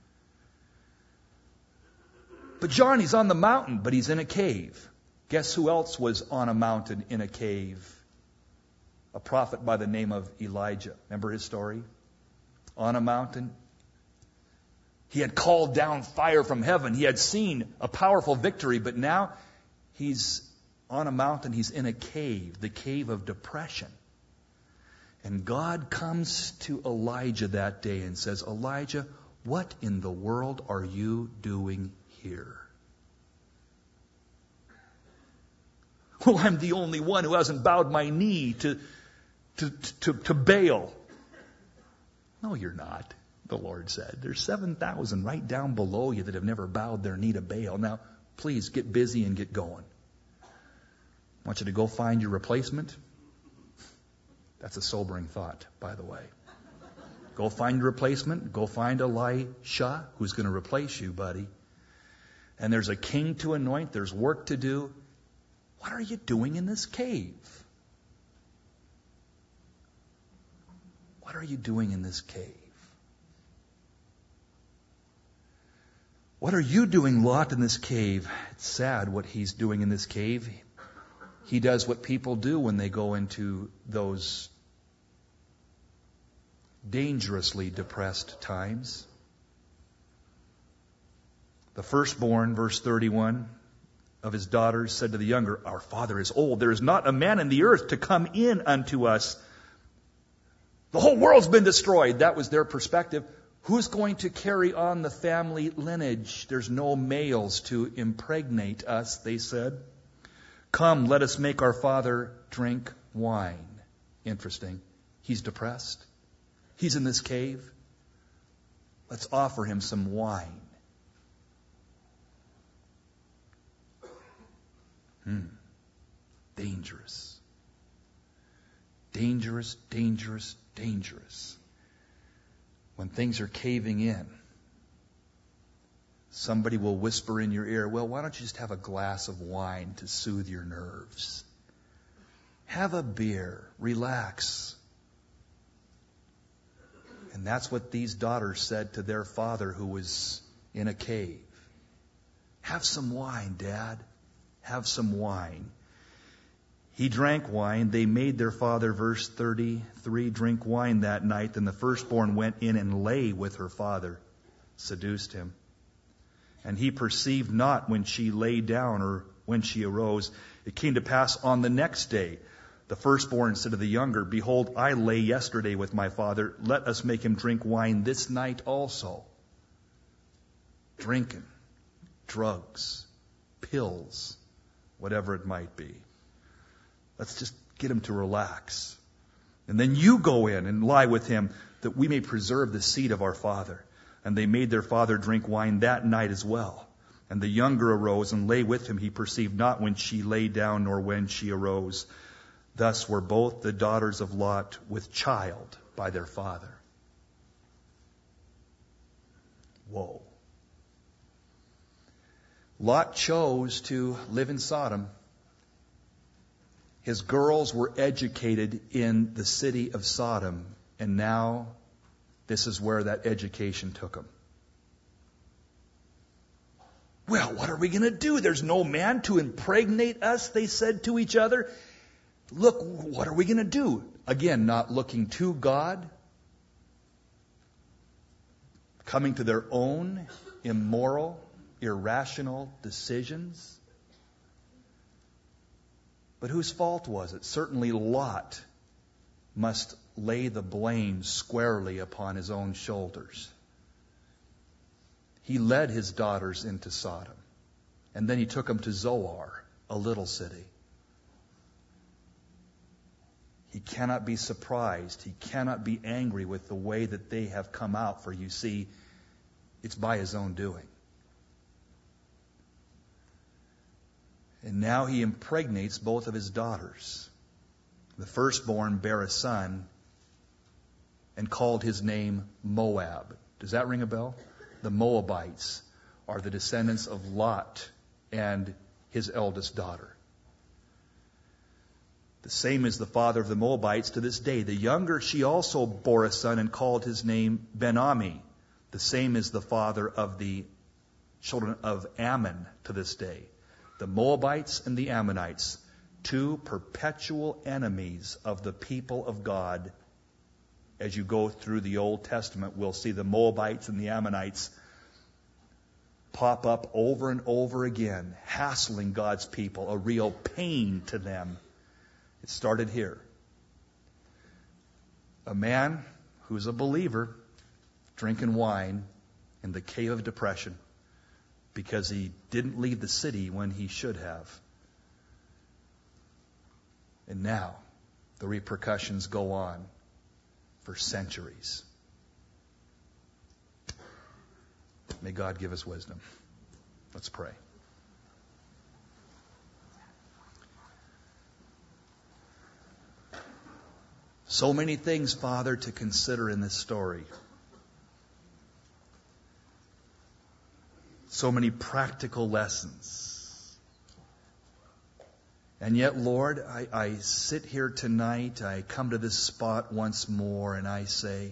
But Johnny's on the mountain, but he's in a cave. Guess who else was on a mountain in a cave? A prophet by the name of Elijah. Remember his story? On a mountain. He had called down fire from heaven. He had seen a powerful victory, but now he's on a mountain. He's in a cave, the cave of depression. And God comes to Elijah that day and says, Elijah, what in the world are you doing here? Well, I'm the only one who hasn't bowed my knee to Baal. No, you're not, the Lord said. There's 7,000 right down below you that have never bowed their knee to Baal. Now, please get busy and get going. I want you to go find your replacement. That's a sobering thought, by the way. Go find your replacement. Go find Elisha, who's going to replace you, buddy. And there's a king to anoint. There's work to do. What are you doing in this cave? What are you doing in this cave? What are you doing, Lot, in this cave? It's sad what he's doing in this cave. He does what people do when they go into those dangerously depressed times. The firstborn, verse 31, of his daughters said to the younger, Our father is old. There is not a man in the earth to come in unto us. The whole world's been destroyed. That was their perspective. Who's going to carry on the family lineage? There's no males to impregnate us, they said. Come, let us make our father drink wine. Interesting. He's depressed. He's in this cave. Let's offer him some wine. Dangerous. Dangerous, dangerous, dangerous. When things are caving in, somebody will whisper in your ear, well, why don't you just have a glass of wine to soothe your nerves? Have a beer. Relax. And that's what these daughters said to their father who was in a cave. Have some wine, Dad. Have some wine. He drank wine. They made their father, verse 33, drink wine that night. Then the firstborn went in and lay with her father, seduced him. And he perceived not when she lay down or when she arose. It came to pass on the next day, the firstborn said to the younger, Behold, I lay yesterday with my father. Let us make him drink wine this night also. Drinking, drugs, pills, whatever it might be. Let's just get him to relax. And then you go in and lie with him that we may preserve the seed of our father. And they made their father drink wine that night as well. And the younger arose and lay with him. He perceived not when she lay down nor when she arose. Thus were both the daughters of Lot with child by their father. Whoa. Lot chose to live in Sodom. His girls were educated in the city of Sodom, and now this is where that education took them. Well, what are we going to do? There's no man to impregnate us, they said to each other. Look, what are we going to do? Again, not looking to God, coming to their own immoral, irrational decisions. But whose fault was it? Certainly Lot must lay the blame squarely upon his own shoulders. He led his daughters into Sodom, and then he took them to Zoar, a little city. He cannot be surprised. He cannot be angry with the way that they have come out, for you see, it's by his own doing. And now he impregnates both of his daughters. The firstborn bare a son and called his name Moab. Does that ring a bell? The Moabites are the descendants of Lot and his eldest daughter. The same is the father of the Moabites to this day. The younger, she also bore a son and called his name Ben-Ami. The same is the father of the children of Ammon to this day. The Moabites and the Ammonites, two perpetual enemies of the people of God. As you go through the Old Testament, we'll see the Moabites and the Ammonites pop up over and over again, hassling God's people, a real pain to them. It started here. A man who's a believer drinking wine in the cave of depression because he didn't leave the city when he should have. And now the repercussions go on for centuries. May God give us wisdom. Let's pray. So many things, Father, to consider in this story. So many practical lessons. And yet, Lord, I sit here tonight, I come to this spot once more, and I say,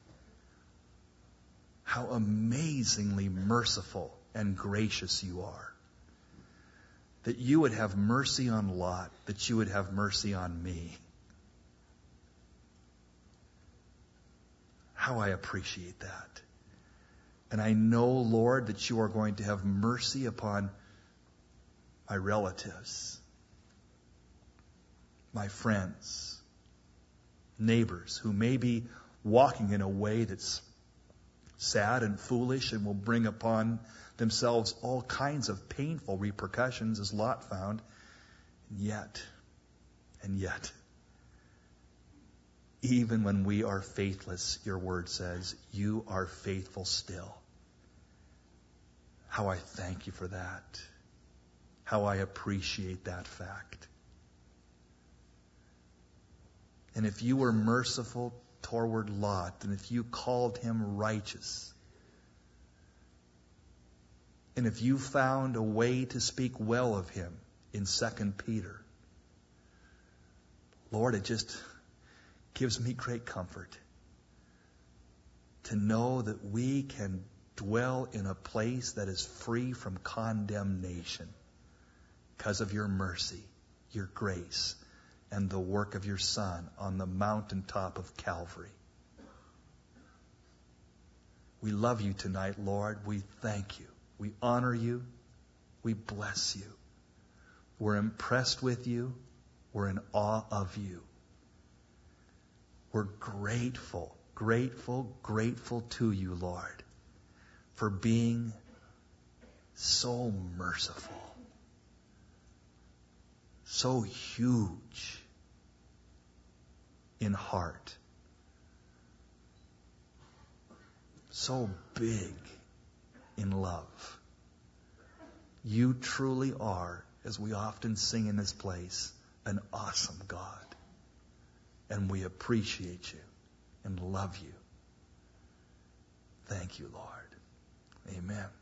how amazingly merciful and gracious you are. That you would have mercy on Lot, that you would have mercy on me. How I appreciate that. And I know, Lord, that you are going to have mercy upon my relatives, my friends, neighbors who may be walking in a way that's sad and foolish and will bring upon themselves all kinds of painful repercussions, as Lot found. And yet, even when we are faithless, your word says, you are faithful still. How I thank you for that. How I appreciate that fact. And if you were merciful toward Lot, and if you called him righteous, and if you found a way to speak well of him in 2 Peter, Lord, it just gives me great comfort to know that we can dwell in a place that is free from condemnation because of your mercy, your grace, and the work of your Son on the mountaintop of Calvary. We love you tonight, Lord. We thank you. We honor you. We bless you. We're impressed with you. We're in awe of you. We're grateful, grateful, grateful to you, Lord, for being so merciful, so huge in heart, so big in love. You truly are, as we often sing in this place, an awesome God. And we appreciate you and love you. Thank you, Lord. Amen.